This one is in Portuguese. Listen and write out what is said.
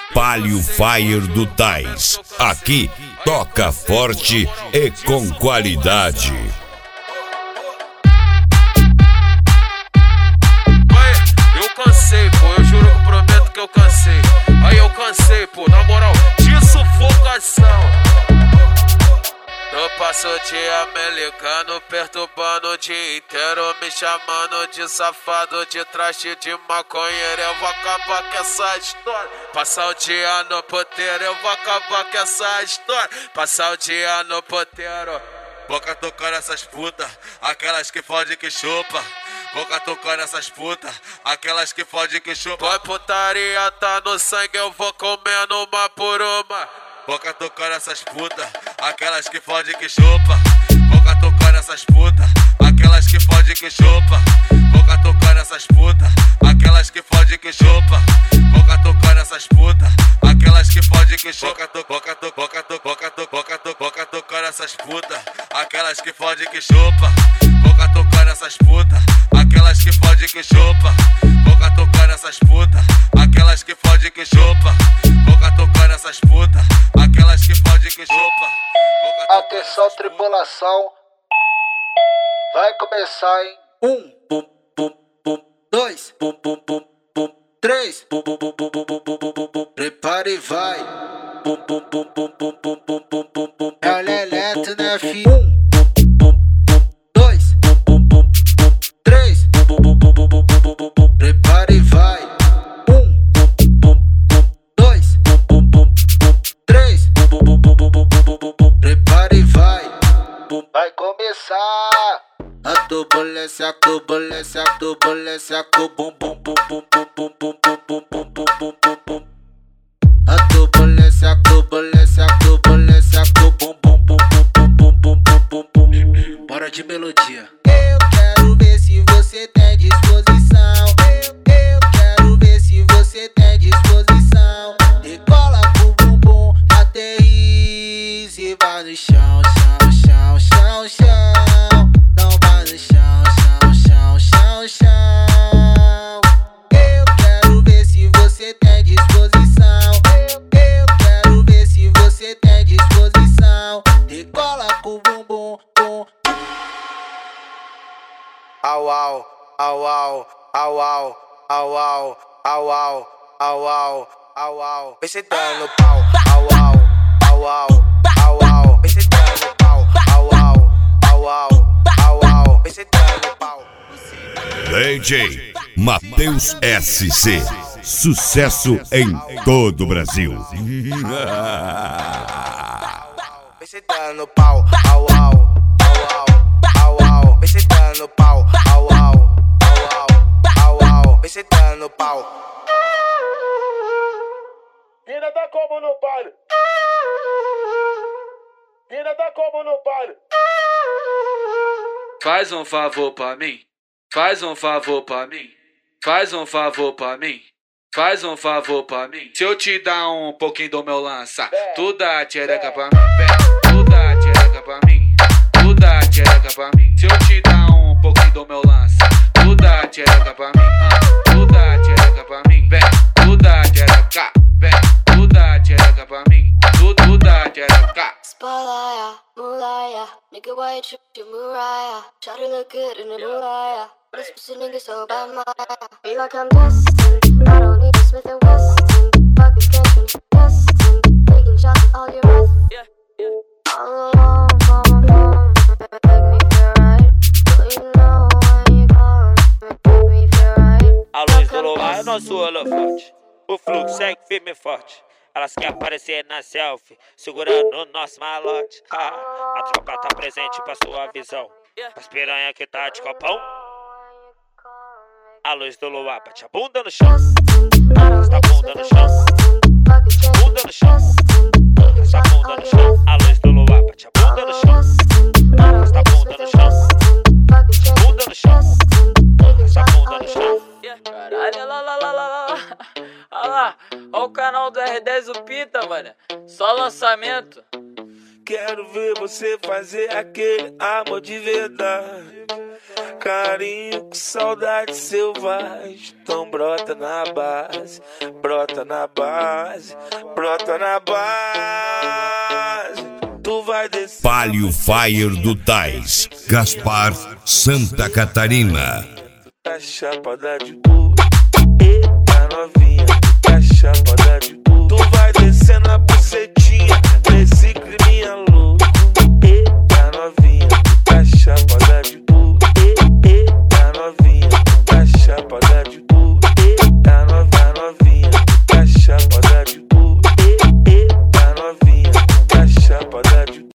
Palio Fire do Tais. Aqui toca forte e com qualidade. Eu cansei, pô, eu juro que prometo que eu cansei. Aí eu cansei, pô, na moral, de sufocação. Eu passo o dia me ligando, perturbando o dia inteiro, me chamando de safado, de traste, de maconheiro. Eu vou acabar com essa história. Passar o dia no puteiro, eu vou acabar com essa história. Passar o dia no puteiro. Boca tocando essas putas, aquelas que fode que chupa. Boca tocando essas putas, aquelas que fode que chupa. Boy, putaria tá no sangue, eu vou comendo uma por uma. Boca tocando essas putas, aquelas que fode que chupa. Boca tocando essas putas, aquelas que fode que chupa. Boca tocando essas putas, aquelas que fode que chupa. Boca tocando essas putas, aquelas que fode que chupa. Boca tocando essas putas, aquelas que fode que chupa. Boca tocando essas putas, aquelas que fode que chupa. Boca tocando essas putas, aquelas que fode que chupa. Boca tocando essas putas, aquelas que fode que chupa. Atenção, tripulação, vai começar, hein? 1, bum, bum, bum, 2, bum, bum, bum, bum, 3, bum, bum, bum, bum, bum, bum, bum, bum. Prepara e vai. Bum, bum, bum, bum, bum, bum, bum, bum, bum, bum. É o Leleto, né, filho? 1, bum, bum, bum, 2, bum, bum, bum, bum, 3, bum, bum, bum, bum, bum, bum, bum, bum. Prepara e vai. 1, bum, bum, bum, 2, bum, bum, bum, bum, 3, bum, bum, bum, bum, bum, bum, bum, bum. Prepara e vai. Vai começar a turbulência, turbulência, turbulência, com bum bum bum bum bum bum bum bum bum bum bum bum bum. A turbulência, turbulência, turbulência, com bum bum bum bum bum bum bum bum bum. Bora de melodia. Eu quero ver se você tem disposição. Eu quero ver se você tem disposição. Decola com o bumbum, aterriza e vai no chão, chão, chão, chão, chão. Não vai no chão, chão, chão, chão, chão. Eu quero ver se você tem disposição. Eu quero ver se você tem disposição. Decola com o bumbum, bum. Au au, au au, au au, au au, au au, au au, au au. Vem sentando no pau, au au, au au, au au. Vem sentando no pau, au au, au au, au au. Vem sentando no pau. DJ Matheus SC. Sucesso em todo o Brasil. Vem sentando no pau, au au, au au, au au. Vem sentando no pau, au au, au au, au au. Vem sentando no pau. Mina tá como no baile? Mina tá como no baile? Faz um favor pra mim. Faz um favor pra mim. Faz um favor pra mim. Faz um favor pra mim. Se eu te dar um pouquinho do meu lança, tu dá a tchereca pra mim. Tu dá a tchereca pra mim. Tu dá a tchereca pra mim. Se eu te dar um pouquinho do meu lança, tu dá a tchereca pra mim. Tu dá a tchereca pra mim. Vem, tu dá a tchereca. Vem, tu dá a tchereca pra mim. Tu dá a tchereca. Spalaya, Mulaya, nigga, why you trippin' Mariah? Try to look good in the Mulaya. This pussy nigga so bad, Maya. Feel like I'm destined. I don't need a Smith and Wesson. Fuck is catching, destined. Taking shots at all your meth. All alone, call my phone. Make me feel right. Do you know when you call? Make me feel right. A luz do luar é nosso holofote. O fluxo segue firme e forte. Elas querem aparecer na selfie, segurando o nosso malote. A tropa tá presente pra sua visão. As piranha que tá de copão. A luz do luar bate a bunda no chão. Arrasta a bunda no chão. Bunda no chão. Arrasta a bunda no chão. A luz do luar bate a bunda no chão. Arrasta a bunda no chão. Bunda no chão. Arrasta a bunda no chão. Caralho, lá. Olha lá, olha o canal do R10 o Pita, mano. Só lançamento. quero ver você fazer aquele amor de verdade. Carinho com saudade selvagem. Então brota na base, brota na base, brota na base. Tu vai descer. Palio Fire do Tais, Gaspar, Santa Catarina. Tá chapada de boa, eita novinha, tá chapada de boa.